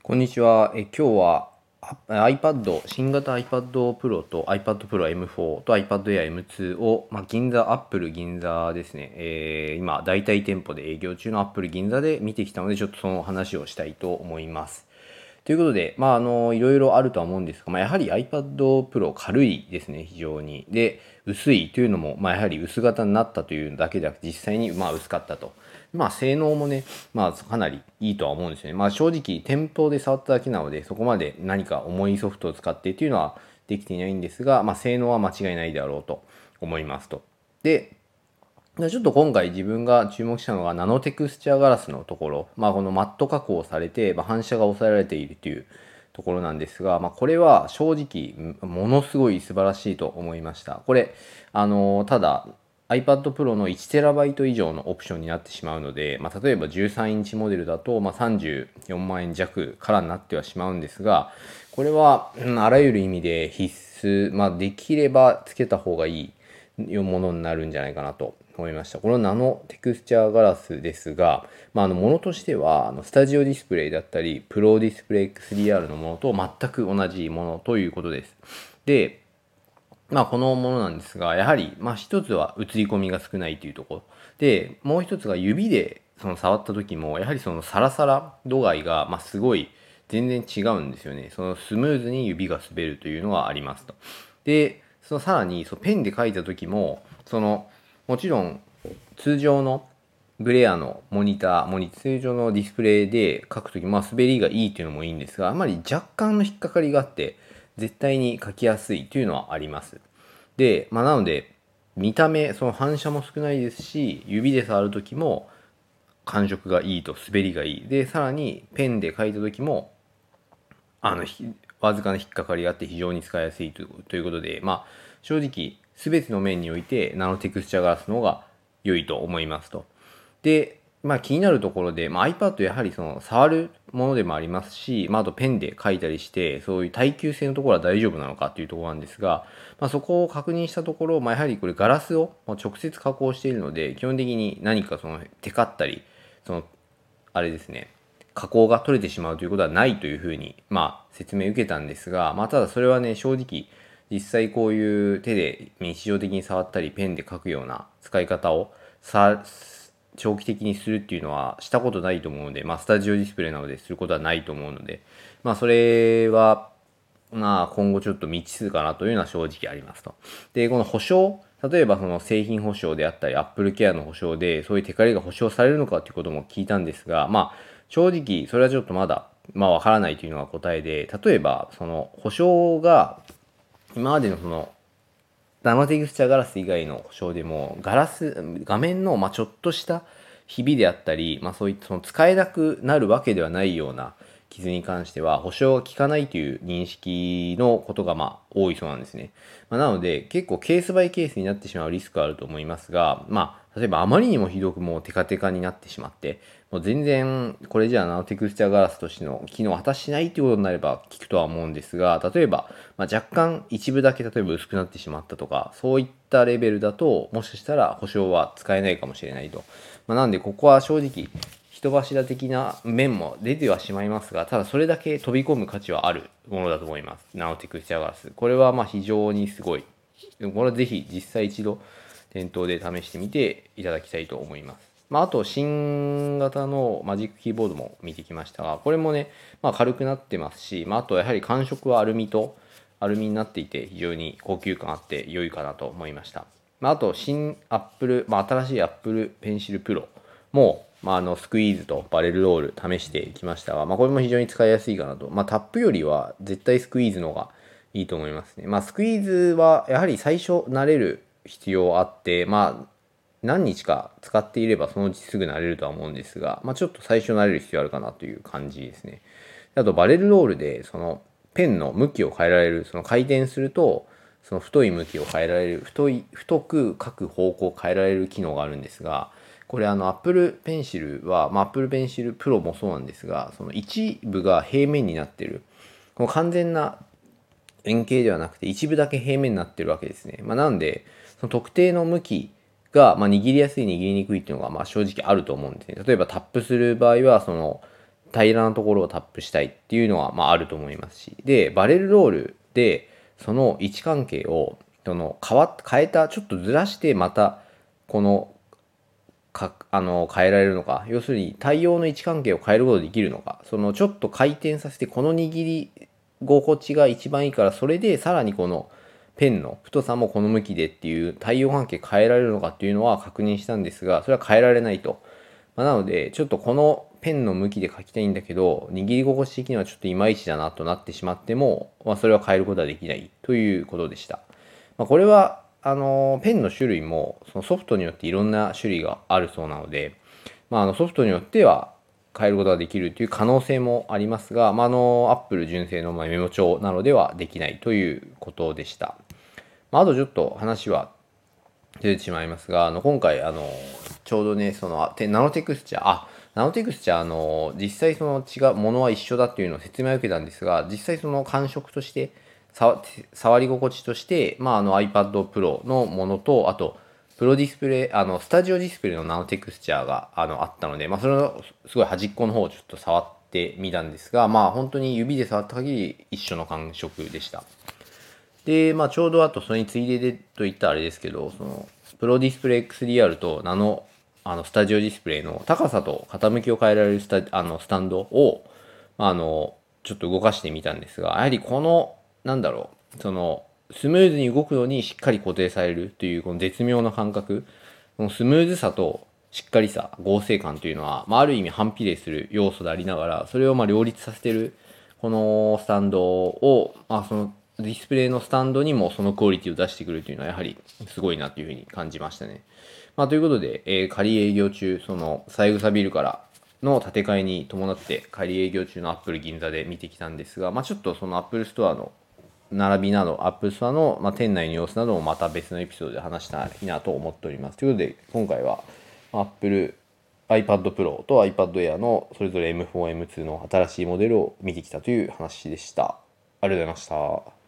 こんにちは。今日は新型 iPad Pro と iPad Pro M4 と iPad Air M2 を、アップル銀座ですね。今、代替店舗で営業中のアップル銀座で見てきたので、ちょっとその話をしたいと思います。ということで、いろいろあるとは思うんですが、やはり iPad Pro 軽いですね、非常に。で、薄いというのも、やはり薄型になったというだけでなく、実際に薄かったと。性能もね、かなりいいとは思うんですよね。正直、店頭で触っただけなので、そこまで何か重いソフトを使ってというのはできていないんですが、性能は間違いないであろうと思いますと。で、ちょっと今回自分が注目したのがナノテクスチャーガラスのところ、このマット加工されて、反射が抑えられているというところなんですが、これは正直ものすごい素晴らしいと思いました。これ、ただ iPad Pro の 1TB 以上のオプションになってしまうので、例えば13インチモデルだと、34万円弱からになってはしまうんですが、これは、あらゆる意味で必須、できればつけた方がいいものになるんじゃないかなと思いました。このナノテクスチャーガラスですが、ものとしてはスタジオディスプレイだったり、プロディスプレイ XDR のものと全く同じものということです。で、このものなんですが、やはり、一つは映り込みが少ないというところ。で、もう一つが指で触った時も、やはりそのサラサラ度合いが、すごい全然違うんですよね。そのスムーズに指が滑るというのがありますと。で、さらにペンで書いた時も、もちろん通常のブレアの通常のディスプレイで書くとき、滑りがいいというのもいいんですが、あまり若干の引っかかりがあって、絶対に書きやすいというのはあります。で、なので、見た目、その反射も少ないですし、指で触るときも感触がいいと、滑りがいい。で、さらにペンで書いたときも、わずかな引っかかりがあって非常に使いやすいということで、正直、すべての面においてナノテクスチャーガラスの方が良いと思いますと。で、気になるところで、iPad やはりその触るものでもありますし、あとペンで書いたりして、そういう耐久性のところは大丈夫なのかというところなんですが、そこを確認したところ、やはりこれガラスを直接加工しているので、基本的に何かそのテカったり、その、あれですね、加工が取れてしまうということはないというふうに、説明を受けたんですが、ただそれはね、正直、実際こういう手で日常的に触ったり、ペンで書くような使い方を長期的にするっていうのはしたことないと思うので、スタジオディスプレイなのですることはないと思うので、それは、今後ちょっと未知数かなというのは正直ありますと。で、この保証、例えばその製品保証であったり、Apple Care の保証で、そういうテカリが保証されるのかということも聞いたんですが、正直、それはちょっとまだ、わからないというのが答えで、例えば、その保証が、今までのそのナノテクスチャーガラス以外の保証でも、画面のちょっとしたひびであったり、そういったその使えなくなるわけではないような傷に関しては、保証が効かないという認識のことが多いそうなんですね。なので、結構ケースバイケースになってしまうリスクはあると思いますが、例えばあまりにもひどくもうテカテカになってしまって、もう全然これじゃあナノテクスチャーガラスとしての機能を果たしないということになれば効くとは思うんですが、例えば、若干一部だけ例えば薄くなってしまったとか、そういったレベルだと、もしかしたら保証は使えないかもしれないと。なんでここは正直、人柱的な面も出てはしまいますが、ただそれだけ飛び込む価値はあるものだと思います。ナノテクスチャーガラス。これは非常にすごい。これはぜひ実際一度店頭で試してみていただきたいと思います。あと、新型のマジックキーボードも見てきましたが、これもね、軽くなってますし、あとやはり感触はアルミになっていて、非常に高級感あって良いかなと思いました。あと、新新しい Apple Pencil Pro も、スクイーズとバレルロール試してきましたが、これも非常に使いやすいかなと。タップよりは絶対スクイーズの方がいいと思いますね。スクイーズはやはり最初慣れる必要あって、何日か使っていればそのうちすぐ慣れるとは思うんですが、ちょっと最初慣れる必要あるかなという感じですね。あとバレルロールでそのペンの向きを変えられる、その回転するとその太い向きを変えられる、太く書く方向を変えられる機能があるんですが、これApple Pencil は、Apple Pencil Pro もそうなんですが、その一部が平面になっている。この完全な円形ではなくて一部だけ平面になってるわけですね。なんで、その特定の向きが、握りやすい握りにくいっていうのが正直あると思うんですね。例えばタップする場合はその平らなところをタップしたいっていうのはあると思いますし、でバレルロールでその位置関係を変えた、ちょっとずらしてまたこの変えられるのか、要するに対応の位置関係を変えることができるのか、そのちょっと回転させてこの握り心地が一番いいから、それでさらにこのペンの太さもこの向きでっていう対応関係変えられるのかっていうのは確認したんですが、それは変えられないと。なのでちょっとこのペンの向きで書きたいんだけど、握り心地的にはちょっといまいちだなとなってしまっても、それは変えることはできないということでした。これはペンの種類もそのソフトによっていろんな種類があるそうなので、ソフトによっては変えることができるという可能性もありますが、Apple 純正のメモ帳なのではできないということでした。あとちょっと話は出てしまいますが、今回ちょうどね、ナノテクスチャー、ナノテクスチャー実際その違うものは一緒だっていうのを説明を受けたんですが、実際その感触として触り心地として、iPad Pro のものと、あとプロディスプレイ、スタジオディスプレイのナノテクスチャーがあったので、それのすごい端っこの方をちょっと触ってみたんですが、本当に指で触った限り一緒の感触でした。で、ちょうどあとそれについででといったらあれですけど、そのプロディスプレイ XDR とナノスタジオディスプレイの高さと傾きを変えられるスタンドを、ちょっと動かしてみたんですが、やはりこのスムーズに動くようにしっかり固定されるというこの絶妙な感覚、このスムーズさとしっかりさ、合成感というのは、ある意味反比例する要素でありながら、それを両立させてるこのスタンドを、そのディスプレイのスタンドにもそのクオリティを出してくるというのはやはりすごいなというふうに感じましたね。ということで、仮営業中、その三枝ビルからの建て替えに伴って仮営業中のアップル銀座で見てきたんですが、ちょっとそのアップルストアの並びなど、アップルストアの、店内の様子などもまた別のエピソードで話したらいいなと思っております。ということで、今回はApple iPad Pro と iPad Air のそれぞれ M4、M2 の新しいモデルを見てきたという話でした。ありがとうございました。